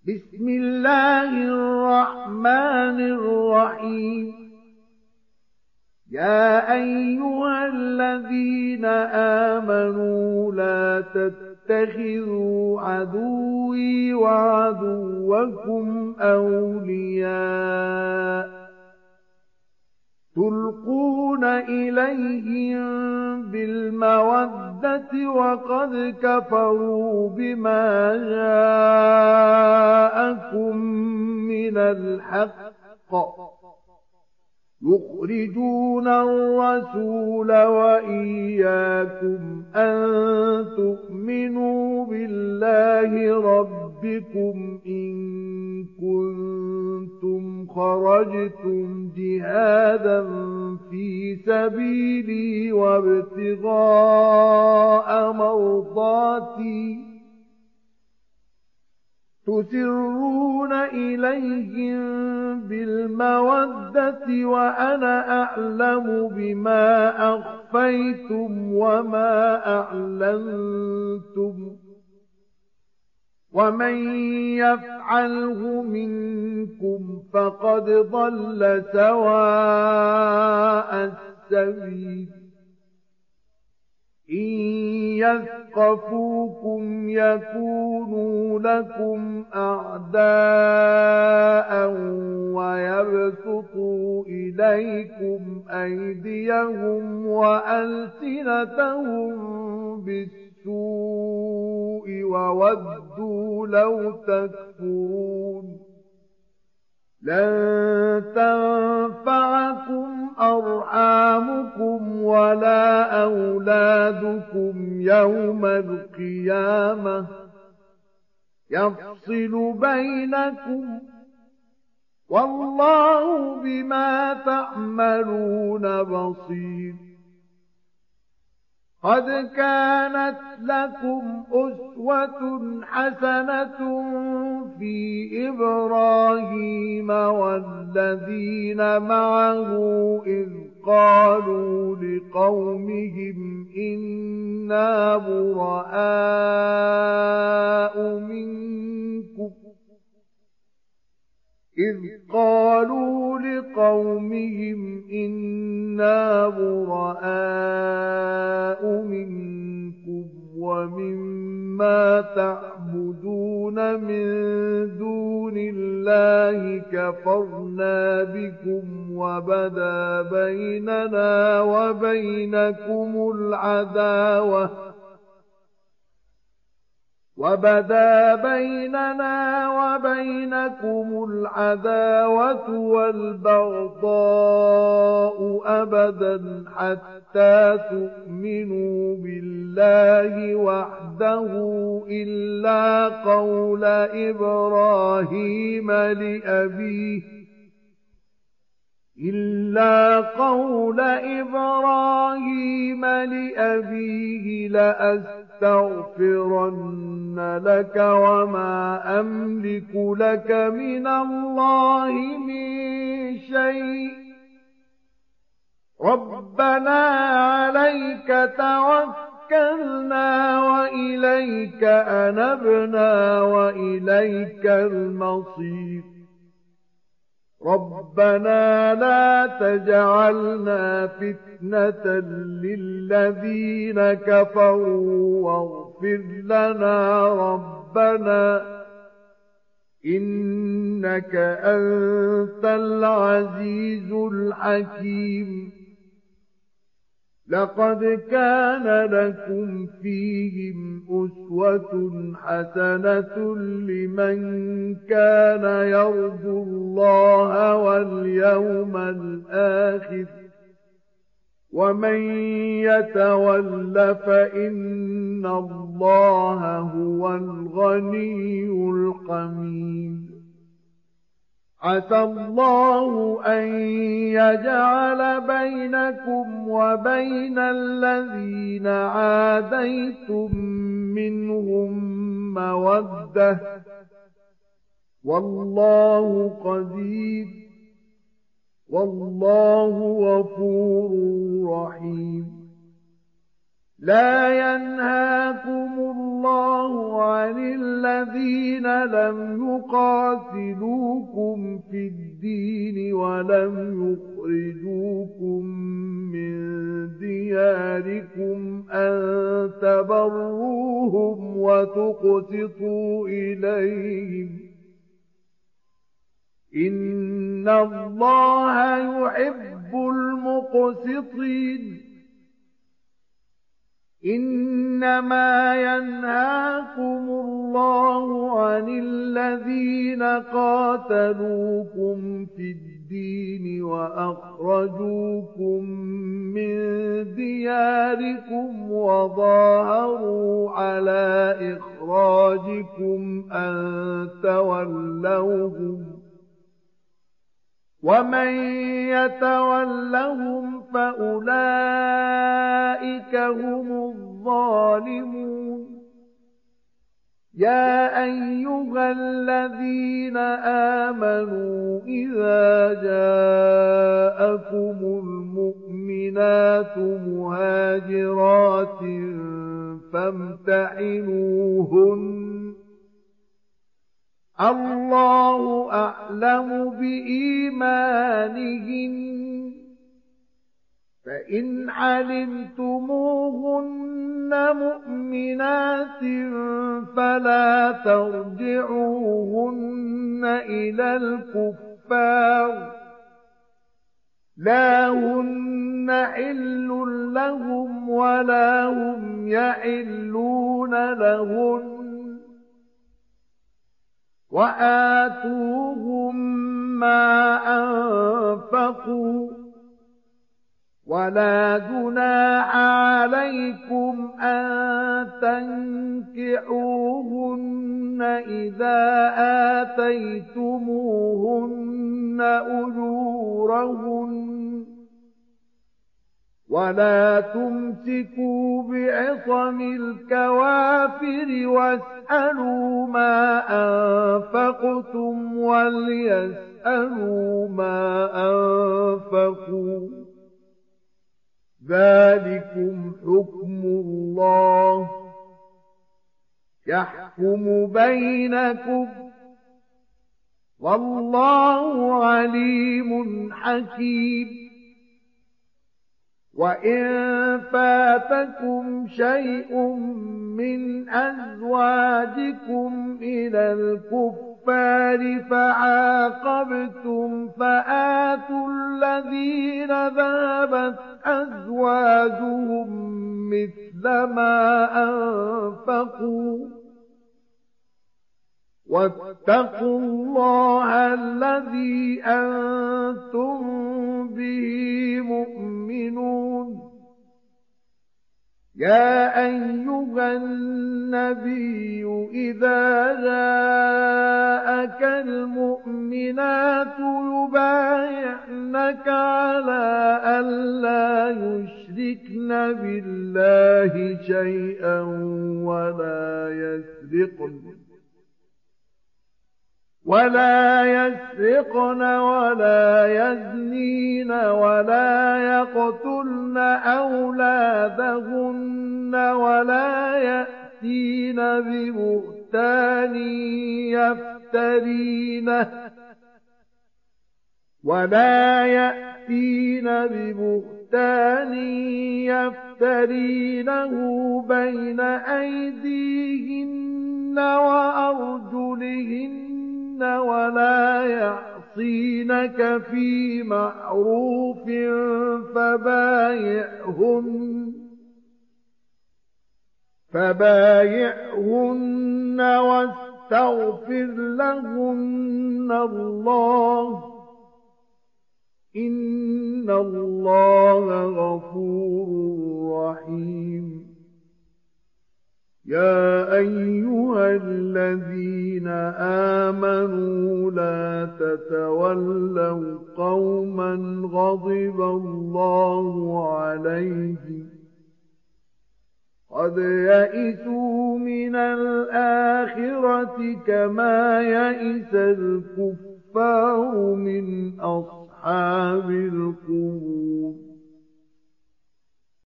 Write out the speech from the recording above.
بسم الله الرحمن الرحيم. يا أيها الذين آمنوا لا تتخذوا عدوي وعدوكم أولياء تلقون إليهم بالمودة وقد كفروا بما جاءكم من الحق يخرجون الرسول وإياكم أن تؤمنوا بالله ربكم إن كنتم خرجتم جهادا في سبيلي وابتغاء مرضاتي تسرون إليهم بالمودة وأنا أعلم بما أخفيتم وما أعلنتم ومن يفعله منكم فقد ضل سواء السبيل. إن يثقفوكم يكونوا لكم أعداء ويبسطوا إليكم أيديهم وألسنتهم بالسوء وودوا لو تكفرون. لن تنفعكم أرحامكم ولا أولادكم يوم القيامة يفصل بينكم والله بما تعملون بصير. قد كانت لكم أسوة حسنة في إبراهيم والذين معه إذ قالوا لقومهم إنا براء منكم ومما تعبدون من دون الله كفرنا بكم وبدا بيننا وبينكم العداوة والبغضاء أبدا حتى تؤمنوا بالله وحده إلا قول إبراهيم لأبيه لأستغفرن لك وما أملك لك من الله من شيء ربنا عليك توكلنا وإليك أنبنا وإليك المصير. ربنا لا تجعلنا فتنة للذين كفروا واغفر لنا ربنا إنك أنت العزيز الحكيم. لقد كان لكم فيهم أسوة حسنة لمن كان يرجو الله واليوم الآخر ومن يتول فإن الله هو الغني الحميد. عسى الله أن يجعل بينكم وبين الذين عاديتم منهم مودة والله قدير والله غفور رحيم. لا ينهاكم الله عن الذين لم يقاتلوكم في الدين ولم يخرجوكم من دياركم أن تبروهم وتقسطوا إليهم إن الله يحب المقسطين إنما ينهاكم الله عن الذين قاتلوكم في الدين وأخرجوكم من دياركم وظاهروا على إخراجكم أن تولوهم ومن يتولهم فأولئك هم الظالمون يا أيها الذين آمنوا إذا جاءكم المؤمنات مهاجرات فامتحنوهن الله أعلم بإيمانهن فإن علمتموهن مؤمنات فلا ترجعوهن إلى الكفار لا هن حل لهم ولا هم يحلون لهن وآتوهم ما أنفقوا ولا جناح عليكم أن تنكحوهن إذا آتيتموهن أجورهن ولا تمسكوا بعصم الكوافر واسألوا ما أنفقتم وليسألوا ما أنفقوا ذلكم حكم الله يحكم بينكم والله عليم حكيم وإن فاتكم شيء من أزواجكم إلى الكفار فعاقبتم فآتوا الذين ذهبت أزواجهم مثل ما أنفقوا واتقوا الله الذي أنتم به مؤمنون يا أيها النبي إذا جاءك المؤمنات يبايعنك على ألا يشركن بالله شيئا ولا يسرقن ولا يزنين ولا يقتلن أولادهن ولا يأتين ببهتان يفترينه بين أيديهن وأرجلهن ولا يعصينك في معروف فبايعهن واستغفر لهن الله إن الله غفور رحيم يا أيها الذين آمنوا لا تتولوا قوما غضب الله عليهم قد يئسوا من الآخرة كما يئس الكفار من أصحاب القبور